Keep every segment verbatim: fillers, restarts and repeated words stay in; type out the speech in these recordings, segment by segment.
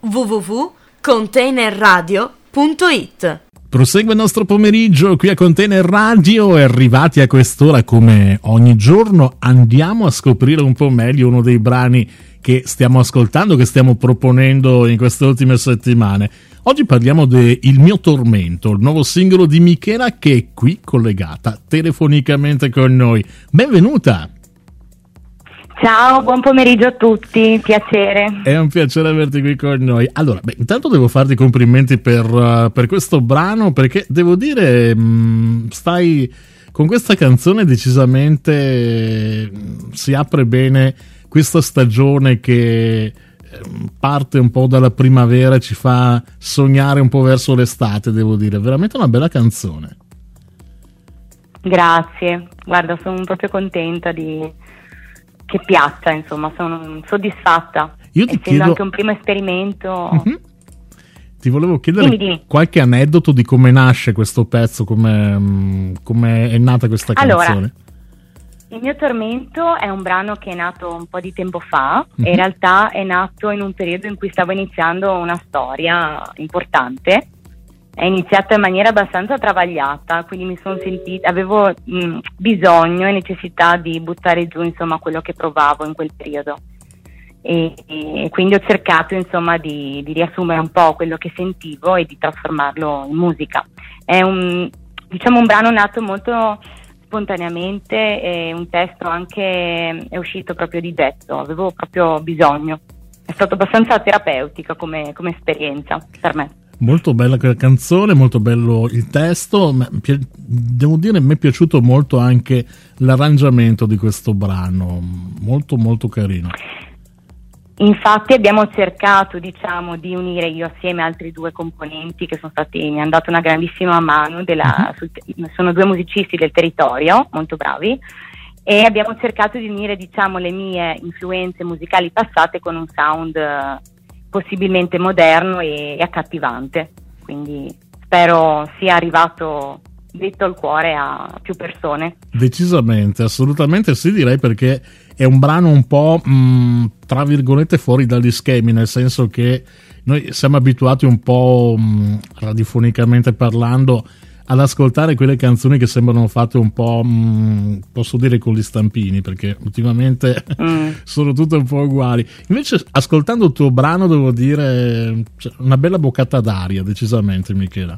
w w w punto container radio punto it. Prosegue il nostro pomeriggio qui a Container Radio e arrivati a quest'ora, come ogni giorno, andiamo a scoprire un po' meglio uno dei brani che stiamo ascoltando, che stiamo proponendo in queste ultime settimane. Oggi parliamo di Il mio tormento, il nuovo singolo di Michela, che è qui collegata telefonicamente con noi. Benvenuta! Ciao, buon pomeriggio a tutti, piacere. È un piacere averti qui con noi. Allora, beh, intanto devo farti i complimenti per, uh, per questo brano, perché devo dire, mh, stai con questa canzone decisamente, mh, si apre bene questa stagione che mh, parte un po' dalla primavera e ci fa sognare un po' verso l'estate, devo dire. Veramente una bella canzone. Grazie, guarda, sono proprio contenta di... che piaccia, insomma, sono soddisfatta. Io ti Essendo chiedo... anche un primo esperimento. Mm-hmm. Ti volevo chiedere dimmi, dimmi. qualche aneddoto di come nasce questo pezzo, come, come è nata questa canzone. Allora, Il mio tormento è un brano che è nato un po' di tempo fa, mm-hmm. e in realtà è nato in un periodo in cui stavo iniziando una storia importante. È iniziata in maniera abbastanza travagliata, quindi mi sono sentita, avevo mh, bisogno e necessità di buttare giù, insomma, quello che provavo in quel periodo, e, e quindi ho cercato, insomma, di, di riassumere un po' quello che sentivo e di trasformarlo in musica. È un, diciamo, un brano nato molto spontaneamente, e un testo anche è uscito proprio di getto, avevo proprio bisogno. È stato abbastanza terapeutica come, come esperienza per me. Molto bella quella canzone, molto bello il testo. Devo dire, mi è piaciuto molto anche l'arrangiamento di questo brano, molto molto carino. Infatti abbiamo cercato, diciamo, di unire io assieme altri due componenti che sono stati, mi hanno dato una grandissima mano della, sul, sono due musicisti del territorio molto bravi, e abbiamo cercato di unire, diciamo, le mie influenze musicali passate con un sound possibilmente moderno e, e accattivante, quindi spero sia arrivato dritto al cuore a più persone. Decisamente, assolutamente sì, direi, perché è un brano un po' mh, tra virgolette fuori dagli schemi, nel senso che noi siamo abituati un po' mh, radiofonicamente parlando ad ascoltare quelle canzoni che sembrano fatte un po', mh, posso dire, con gli stampini, perché ultimamente mm. sono tutte un po' uguali. Invece, ascoltando il tuo brano, devo dire, cioè, una bella boccata d'aria, decisamente, Michela.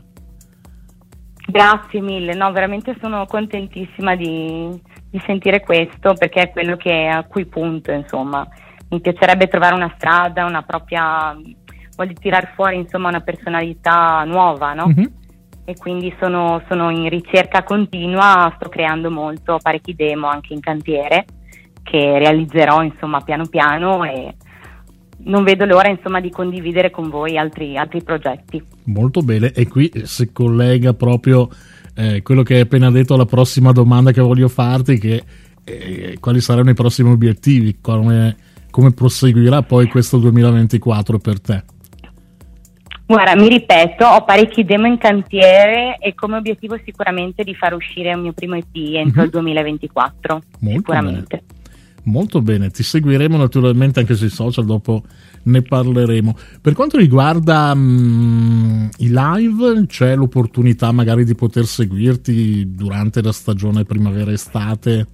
Grazie mille, no, veramente sono contentissima di, di sentire questo, perché è quello che a cui punto, insomma. Mi piacerebbe trovare una strada, una propria, voglio tirar fuori, insomma, una personalità nuova, no? Mm-hmm. E quindi sono, sono in ricerca continua, sto creando molto, parecchi demo anche in cantiere che realizzerò, insomma, piano piano, e non vedo l'ora, insomma, di condividere con voi altri, altri progetti. Molto bene, e qui si collega proprio eh, quello che hai appena detto alla prossima domanda che voglio farti, che eh, quali saranno i prossimi obiettivi, come, come proseguirà poi questo duemilaventiquattro per te? Guarda, mi ripeto, ho parecchi demo in cantiere e come obiettivo sicuramente di far uscire il mio primo E P entro mm-hmm. il duemilaventiquattro. Molto sicuramente. Bene. Molto bene, ti seguiremo naturalmente anche sui social, dopo ne parleremo. Per quanto riguarda mh, i live, c'è l'opportunità magari di poter seguirti durante la stagione primavera-estate?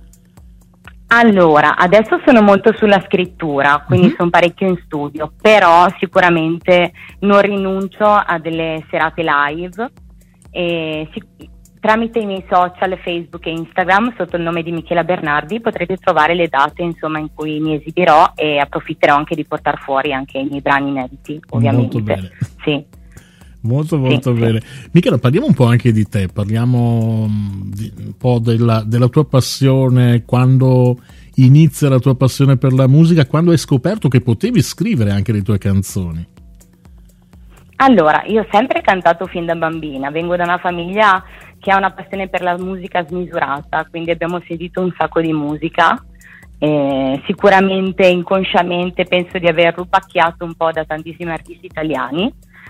Allora, adesso sono molto sulla scrittura, quindi mm-hmm. sono parecchio in studio, però sicuramente non rinuncio a delle serate live, e si, tramite i miei social Facebook e Instagram sotto il nome di Michela Bernardi potrete trovare le date, insomma, in cui mi esibirò, e approfitterò anche di portare fuori anche i miei brani inediti, ovviamente. Molto bene. Sì. Molto molto sì, bene. Sì. Michela, parliamo un po' anche di te, parliamo di, un po' della, della tua passione, quando inizia la tua passione per la musica, quando hai scoperto che potevi scrivere anche le tue canzoni. Allora, io ho sempre cantato fin da bambina, vengo da una famiglia che ha una passione per la musica smisurata, quindi abbiamo sentito un sacco di musica, eh, sicuramente inconsciamente penso di aver rubacchiato un po' da tantissimi artisti italiani.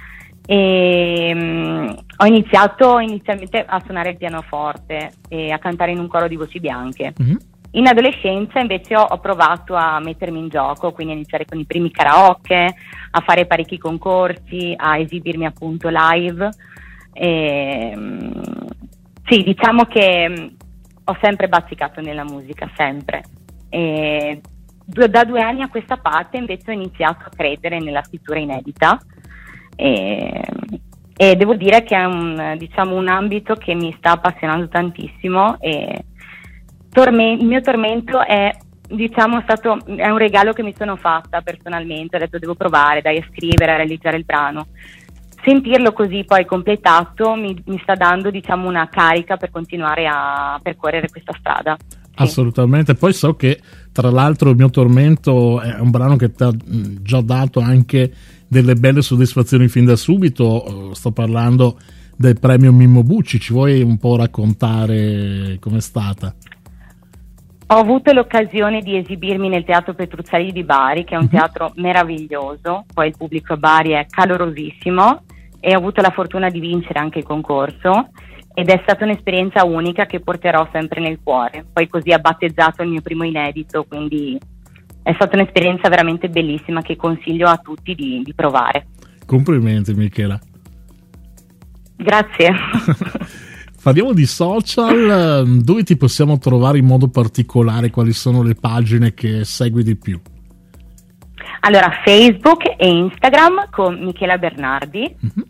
E um, ho iniziato inizialmente a suonare il pianoforte e a cantare in un coro di voci bianche, mm-hmm. In adolescenza invece ho, ho provato a mettermi in gioco, quindi a iniziare con i primi karaoke, a fare parecchi concorsi, a esibirmi appunto live. E, sì, diciamo che ho sempre bazzicato nella musica, sempre. E da due anni a questa parte invece ho iniziato a credere nella scrittura inedita e, e devo dire che è un, diciamo, un ambito che mi sta appassionando tantissimo e torme- il mio tormento è, diciamo, stato è un regalo che mi sono fatta personalmente. Ho detto devo provare, dai, a scrivere, a realizzare il brano. Sentirlo così poi completato mi, mi sta dando, diciamo, una carica per continuare a percorrere questa strada. Sì. Assolutamente, poi so che tra l'altro Il mio tormento è un brano che ti ha già dato anche delle belle soddisfazioni fin da subito. Sto parlando del premio Mimmo Bucci, ci vuoi un po' raccontare com'è stata? Ho avuto l'occasione di esibirmi nel Teatro Petruzzali di Bari, che è un teatro meraviglioso, poi il pubblico a Bari è calorosissimo e ho avuto la fortuna di vincere anche il concorso. Ed è stata un'esperienza unica che porterò sempre nel cuore. Poi così ha battezzato il mio primo inedito, quindi è stata un'esperienza veramente bellissima che consiglio a tutti di, di provare. Complimenti Michela. Grazie. Parliamo di social, dove ti possiamo trovare in modo particolare? Quali sono le pagine che segui di più? Allora, Facebook e Instagram con Michela Bernardi. Mm-hmm.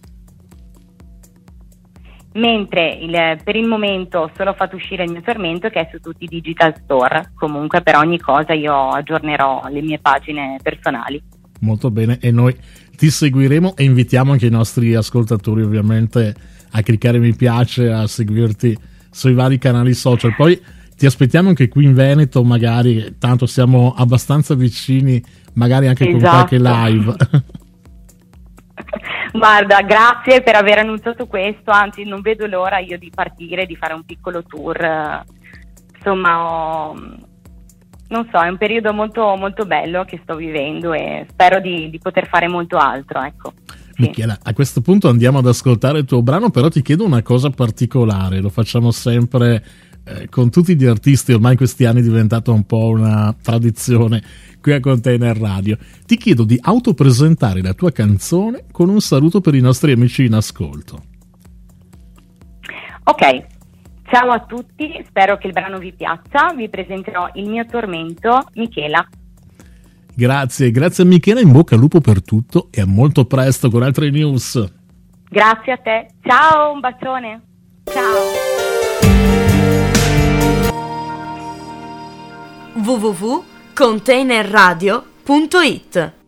Mentre il, per il momento solo ho fatto uscire Il mio tormento, che è su tutti i digital store. Comunque per ogni cosa io aggiornerò le mie pagine personali. Molto bene, e noi ti seguiremo e invitiamo anche i nostri ascoltatori ovviamente a cliccare mi piace, a seguirti sui vari canali social. Poi ti aspettiamo anche qui in Veneto, magari, tanto siamo abbastanza vicini, magari anche esatto. con qualche live. Guarda, grazie per aver annunciato questo, anzi non vedo l'ora io di partire, di fare un piccolo tour. Insomma, ho, non so, è un periodo molto, molto bello che sto vivendo e spero di, di poter fare molto altro, ecco. Sì. Michela, a questo punto andiamo ad ascoltare il tuo brano, però ti chiedo una cosa particolare, lo facciamo sempre eh, con tutti gli artisti, ormai in questi anni è diventata un po' una tradizione qui a Container Radio. Ti chiedo di autopresentare la tua canzone con un saluto per i nostri amici in ascolto. Ok, ciao a tutti, spero che il brano vi piaccia, vi presenterò Il mio tormento, Michela. Grazie, grazie a Michela, in bocca al lupo per tutto e a molto presto con altre news. Grazie a te, ciao, un bacione, ciao. w w w punto container radio punto it